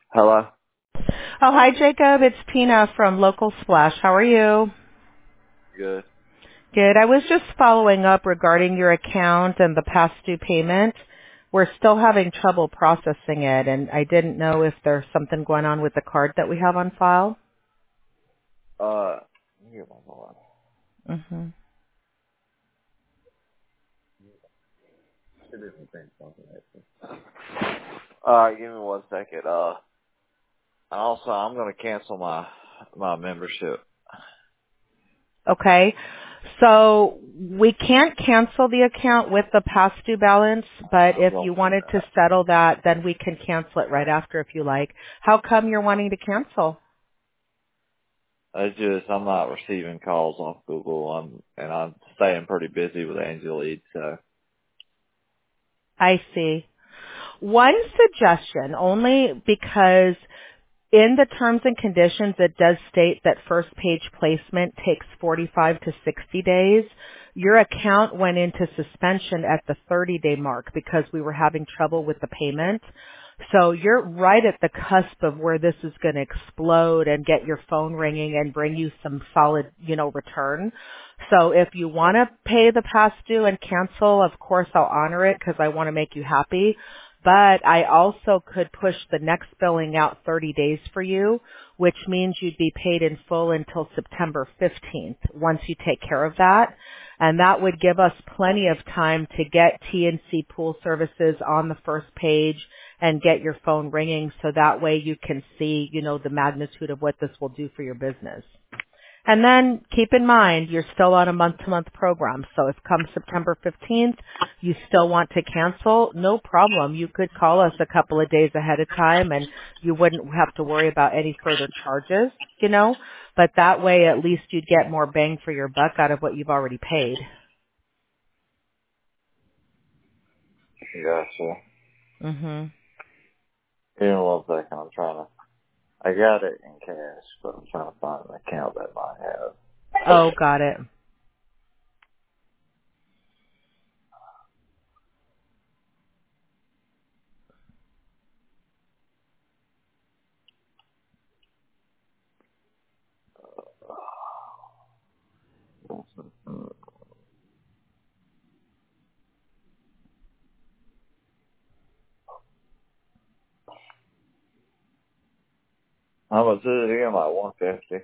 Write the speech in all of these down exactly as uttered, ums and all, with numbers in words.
Hello? Oh, hi, Jacob. It's Tina from Local Splash. How are you? Good. Good. I was just following up regarding your account and the past due payment. We're still having trouble processing it, and I didn't know if there's something going on with the card that we have on file. Uh, let me get my phone. Mm-hmm. Two different things. Something Alright, give me one second. Uh, and also, I'm gonna cancel my, my membership. Okay. So we can't cancel the account with the past due balance, but I'm if gonna you do wanted to that. settle that, then we can cancel it right after if you like. How come you're wanting to cancel? It's just, I'm not receiving calls off Google. I'm, and I'm staying pretty busy with Angel Lead, so. I see. One suggestion, only because in the terms and conditions it does state that first page placement takes forty-five to sixty days. Your account went into suspension at the thirty day mark because we were having trouble with the payment. So you're right at the cusp of where this is going to explode and get your phone ringing and bring you some solid, you know, return. So if you want to pay the past due and cancel, of course I'll honor it because I want to make you happy. But I also could push the next billing out thirty days for you, which means you'd be paid in full until September fifteenth once you take care of that. And that would give us plenty of time to get T N C Pool Services on the first page and get your phone ringing so that way you can see, you know, the magnitude of what this will do for your business. And then keep in mind, you're still on a month-to-month program. So if come September fifteenth, you still want to cancel, no problem. You could call us a couple of days ahead of time and you wouldn't have to worry about any further charges, you know. But that way, at least you'd get more bang for your buck out of what you've already paid. Gotcha. hmm Give me one second. I'm trying to, I got it in cash, but I'm trying to find an account that might have. Oh, got it. How much is it again? Like one fifty.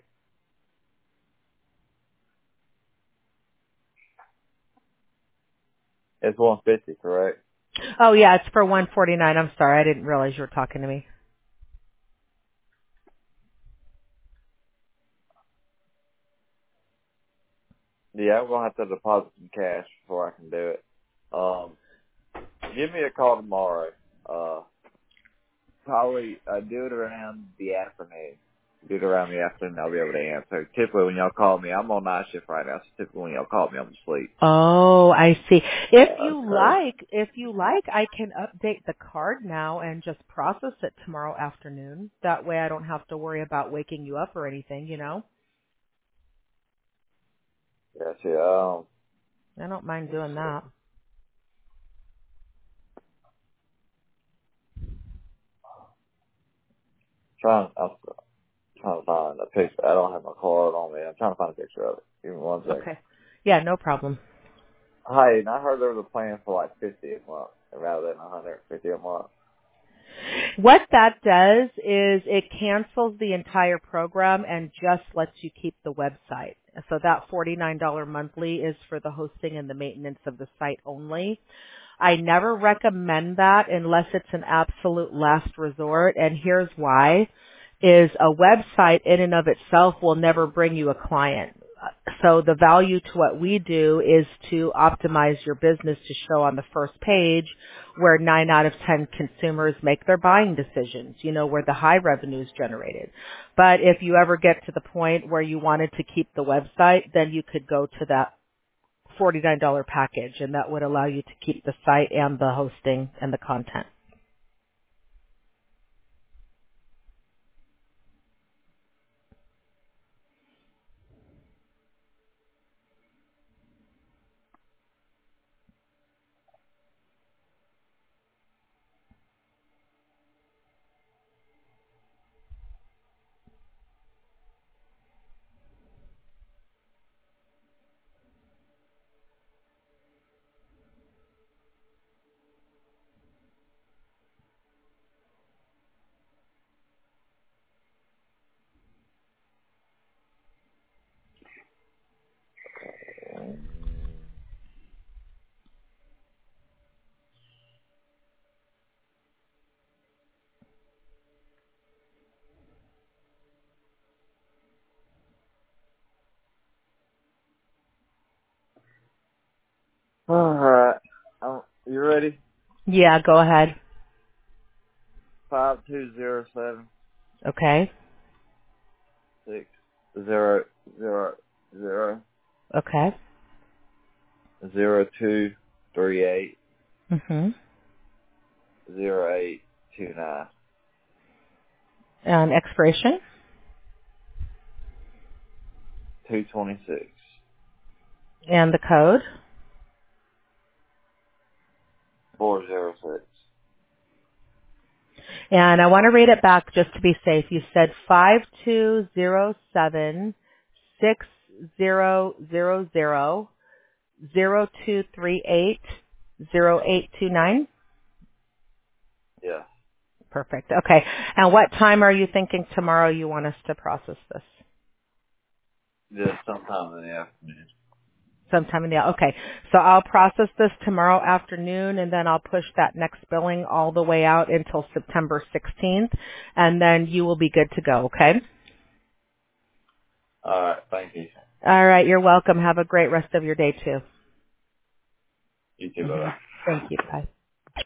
It's one fifty, correct? Oh, yeah, it's for one forty-nine. I'm sorry. I didn't realize you were talking to me. Yeah, I'm gonna have to deposit some cash before I can do it. Um, give me a call tomorrow. Uh, probably uh, do it around the afternoon. Do it around the afternoon. I'll be able to answer. Typically, when y'all call me, I'm on night shift right now. So typically, when y'all call me, I'm asleep. Oh, I see. If Yeah, you so like, if you like, I can update the card now and just process it tomorrow afternoon. That way I don't have to worry about waking you up or anything, you know? yeah, see, um, I don't mind let me doing see. that. Trying, I'm trying to find a picture. I don't have my card on me. I'm trying to find a picture of it. Give me one second. Okay. Yeah, no problem. Hi, and I heard there was a plan for like fifty a month rather than one hundred fifty a month. What that does is it cancels the entire program and just lets you keep the website. So that forty-nine dollars monthly is for the hosting and the maintenance of the site only. I never recommend that unless it's an absolute last resort, and here's why, is a website in and of itself will never bring you a client. So the value to what we do is to optimize your business to show on the first page where nine out of ten consumers make their buying decisions, you know, where the high revenue is generated. But if you ever get to the point where you wanted to keep the website, then you could go to that forty-nine dollars package, and that would allow you to keep the site and the hosting and the content. All right. Um, you ready? Yeah, go ahead. Five two zero seven Okay. six zero zero zero Okay. zero two three eight Mhm. zero eight two nine And expiration two twenty six and the code. four zero six. And I want to read it back just to be safe. You said five two zero seven six zero zero zero zero two three eight zero eight two nine. Yeah. Perfect. Okay. And what time are you thinking tomorrow you want us to process this? Just sometime in the afternoon. Sometime in the, okay. So I'll process this tomorrow afternoon and then I'll push that next billing all the way out until September sixteenth and then you will be good to go, okay? All right. Thank you. All right. You're welcome. Have a great rest of your day too. You too. hmm Bye. Thank you. Bye.